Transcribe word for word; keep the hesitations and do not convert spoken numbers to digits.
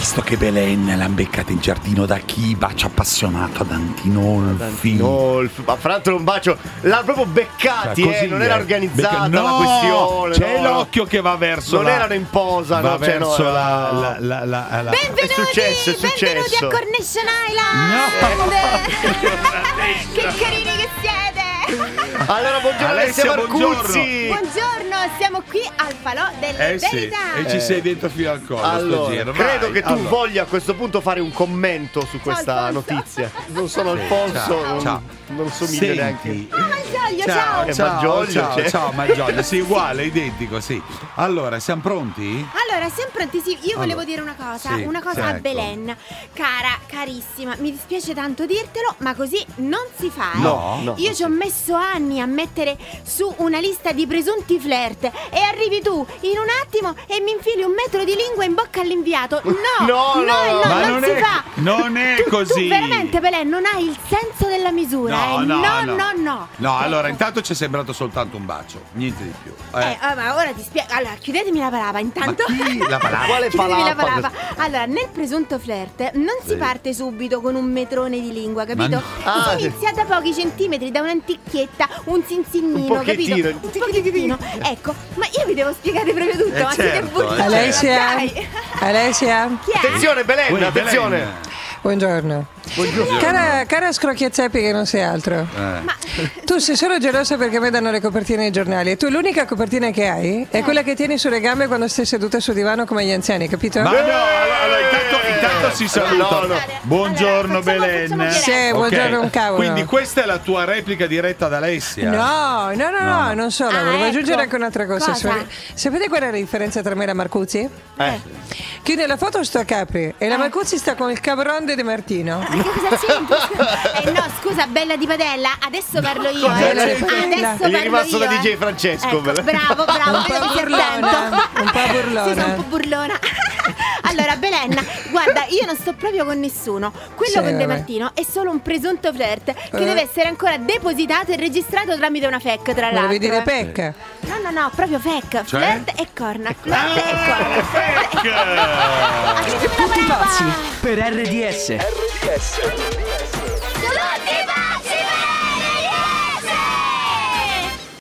visto che Belen l'ha beccata in giardino da chi? Bacio appassionato ad Antinolfi. Antinolfi. Ma fra l'altro un bacio, l'ha proprio beccati, Cioè, eh, così non era è. organizzata Becca- la no, questione. c'è no, l'occhio che va verso non la- erano in posa, va no, cioè, no, verso era- la, la, la, la, la- Benvenuti, È successo, è benvenuti successo. a Cornation Island. Che carini che siete. Allora, buongiorno Alessia, Alessia Marcuzzi. Buongiorno, siamo qui al falò delle Eh sì, verità. e ci Eh. sei dentro fino al collo sto Allora, giro. credo Vai, che tu allora. voglia a questo punto fare un commento su questa Alfonso. notizia. Non sono Alfonso, ciao, non, ciao. non somiglio Senti. neanche. Ah, Malgioglio, ciao. Ciao, Eh, ciao, Malgioglio, ciao, c'è. ciao Malgioglio, sì, uguale, identico, sì. Allora, siamo pronti? Allora, siamo pronti? Sì, io volevo Allora, dire una cosa, sì, una cosa a ecco. Belen. Cara, carissima, mi dispiace tanto dirtelo, ma così non si fa. eh. No, no. Io ci ho messo anni a mettere su una lista di presunti flirt e arrivi tu in un attimo e mi infili un metro di lingua in bocca all'inviato. No, No, no, no, no, ma non, non si è- fa. non è Tu- così. Tu veramente, Belen, non hai il senso della misura. No, eh. no, no, no. no, no. No, allora Ecco. intanto ci è sembrato soltanto un bacio, niente di più. Eh. Eh, ah, ma ora ti spiego. Allora, chiudetemi la palava Ma intanto. chi la palava? Quale Chiudetemi la palava? palava. Allora, nel presunto flirt non si Sì. parte subito con un metrone di lingua, capito? no. Ah, si inizia da pochi centimetri, da un'anticchietta, un zinzinnino, Un pochettino. capito? Un pochettino. Ecco, ma io vi devo spiegare proprio tutto, Eh, ma siete certo, burloni. eh, Alessia? Dai. Alessia, Chi è? Attenzione Belen, Ui, attenzione. Belen. buongiorno. Buongiorno. Cara, cara scrocchiazeppi che non sei altro. Eh. Ma Tu sei solo gelosa perché a me danno le copertine ai giornali e tu l'unica copertina che hai è quella che tieni sulle gambe quando stai seduta sul divano come gli anziani, capito? Ma no, allora, allora, intanto, intanto si saluta. No, no. Buongiorno Allora, facciamo- Belen. facciamo Sì, diretta. buongiorno un cavolo. Quindi questa è la tua replica diretta ad Alessia? No, no, no, no, No. non solo, Ah, volevo ecco. aggiungere anche un'altra cosa. Cosa? Sapete- Sapete qual è la differenza tra me e la Marcuzzi? Eh. Che nella foto sto a Capri e la Marcuzzi sta con il cabron di Martino. che cosa c'entra? Eh no, scusa, bella di padella, adesso parlo io. Cosa Eh. c'entra? Adesso Gli è parlo rimasto io, da D J eh. Francesco, Ecco, Belen. bravo, bravo, Un po' vedo che sei burlona, attento. un po' burlona. Sì, sono un po' burlona. Allora, Belen, guarda, io non sto proprio con nessuno. Quello Sì, con De vabbè. Martino è solo un presunto flirt che Eh. deve essere ancora depositato e registrato tramite una F E C, tra l'altro. Volevi dire eh. pecca? No, no, no, proprio F E C. Cioè? Flirt e corna. Flirt e corna. Tutti pazzi per R D S. Dai!